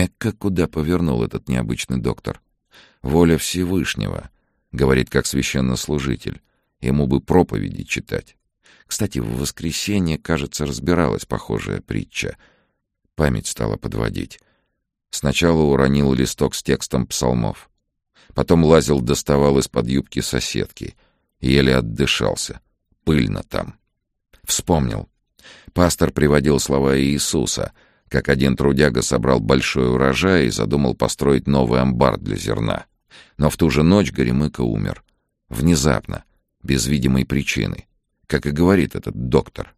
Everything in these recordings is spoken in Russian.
Эка куда повернул этот необычный доктор. Воля Всевышнего, говорит как священнослужитель. Ему бы проповеди читать. Кстати, в воскресенье, кажется, разбиралась похожая притча. Память стала подводить. Сначала уронил листок с текстом псалмов. Потом лазил, доставал из-под юбки соседки. Еле отдышался. Пыльно там. Вспомнил. Пастор приводил слова Иисуса, как один трудяга собрал большой урожай и задумал построить новый амбар для зерна. Но в ту же ночь Горемыка умер. Внезапно, без видимой причины. Как и говорит этот доктор.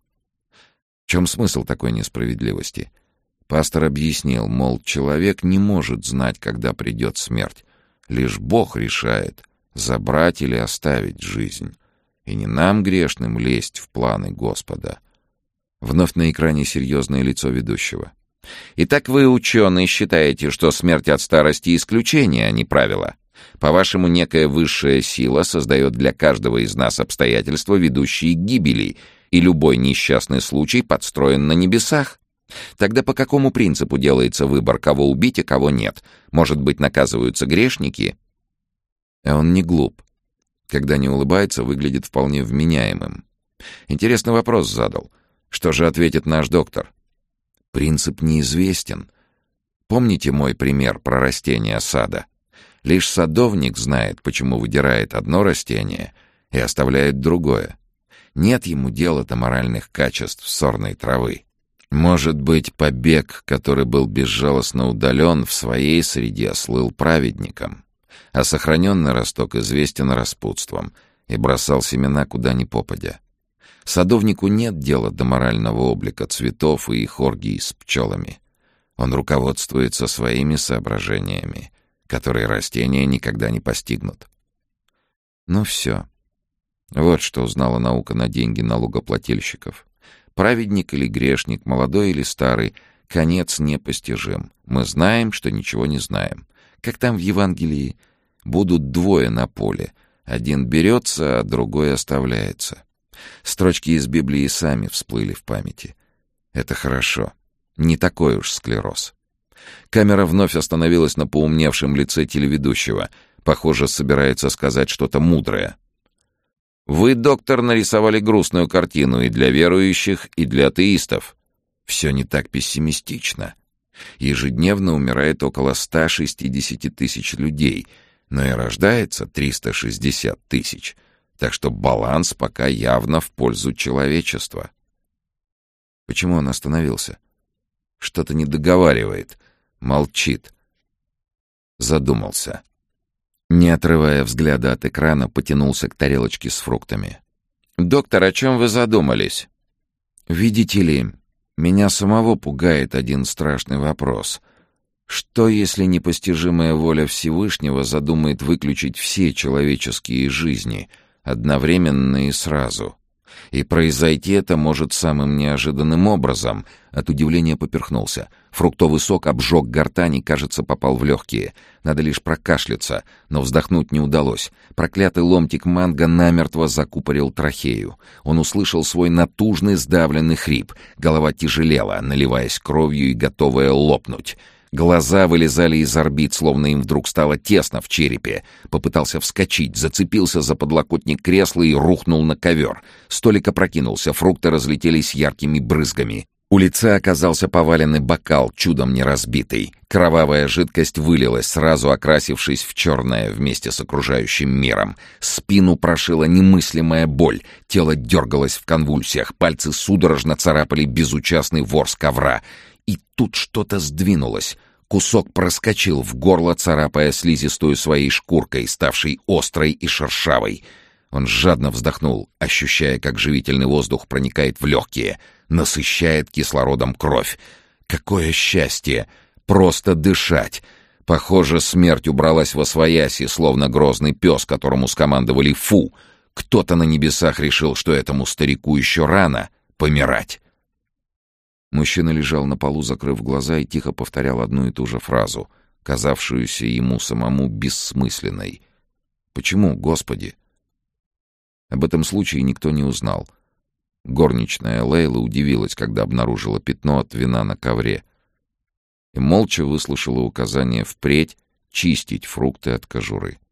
В чем смысл такой несправедливости? Пастор объяснил, мол, человек не может знать, когда придет смерть. Лишь Бог решает, забрать или оставить жизнь. И не нам, грешным, лезть в планы Господа. Вновь на экране серьезное лицо ведущего. «Итак, вы, ученые, считаете, что смерть от старости — исключение, а не правило? По-вашему, некая высшая сила создает для каждого из нас обстоятельства, ведущие к гибели, и любой несчастный случай подстроен на небесах? Тогда по какому принципу делается выбор, кого убить, а кого нет? Может быть, наказываются грешники?» А он не глуп. Когда не улыбается, выглядит вполне вменяемым. Интересный вопрос задал. Что же ответит наш доктор? Принцип неизвестен. Помните мой пример про растение сада? Лишь садовник знает, почему выдирает одно растение и оставляет другое. Нет ему дела до моральных качеств сорной травы. Может быть, побег, который был безжалостно удален, в своей среде слыл праведником, а сохраненный росток известен распутством и бросал семена куда ни попадя. Садовнику нет дела до морального облика цветов и их оргий с пчелами. Он руководствуется своими соображениями, которые растения никогда не постигнут. Ну все. Вот что узнала наука на деньги налогоплательщиков. Праведник или грешник, молодой или старый, конец непостижим. Мы знаем, что ничего не знаем. Как там в Евангелии? Будут двое на поле. Один берется, а другой оставляется. Строчки из Библии сами всплыли в памяти. Это хорошо. Не такой уж склероз. Камера вновь остановилась на поумневшем лице телеведущего. Похоже, собирается сказать что-то мудрое. «Вы, доктор, нарисовали грустную картину и для верующих, и для атеистов. Все не так пессимистично. Ежедневно умирает около 160 тысяч людей, но и рождается 360 тысяч. Так что баланс пока явно в пользу человечества». Почему он остановился? Что-то не договаривает. Молчит. Задумался. Не отрывая взгляда от экрана, потянулся к тарелочке с фруктами. «Доктор, о чем вы задумались?» «Видите ли, меня самого пугает один страшный вопрос. Что, если непостижимая воля Всевышнего задумает выключить все человеческие жизни одновременно и сразу? И произойти это может самым неожиданным образом». От удивления поперхнулся. Фруктовый сок обжег гортань и, кажется, попал в легкие. Надо лишь прокашляться, но вздохнуть не удалось. Проклятый ломтик манго намертво закупорил трахею. Он услышал свой натужный сдавленный хрип. Голова тяжелела, наливаясь кровью и готовая лопнуть. Глаза вылезали из орбит, словно им вдруг стало тесно в черепе. Попытался вскочить, зацепился за подлокотник кресла и рухнул на ковер. Столик опрокинулся, фрукты разлетелись яркими брызгами. У лица оказался поваленный бокал, чудом не разбитый. Кровавая жидкость вылилась, сразу окрасившись в черное вместе с окружающим миром. Спину прошила немыслимая боль. Тело дергалось в конвульсиях, пальцы судорожно царапали безучастный ворс ковра. И тут что-то сдвинулось. Кусок проскочил в горло, царапая слизистую своей шкуркой, ставшей острой и шершавой. Он жадно вздохнул, ощущая, как живительный воздух проникает в легкие, насыщает кислородом кровь. Какое счастье! Просто дышать! Похоже, смерть убралась восвояси, словно грозный пес, которому скомандовали «фу». Кто-то на небесах решил, что этому старику еще рано помирать. Мужчина лежал на полу, закрыв глаза, и тихо повторял одну и ту же фразу, казавшуюся ему самому бессмысленной. «Почему, Господи?» Об этом случае никто не узнал. Горничная Лейла удивилась, когда обнаружила пятно от вина на ковре. и молча выслушала указание впредь чистить фрукты от кожуры.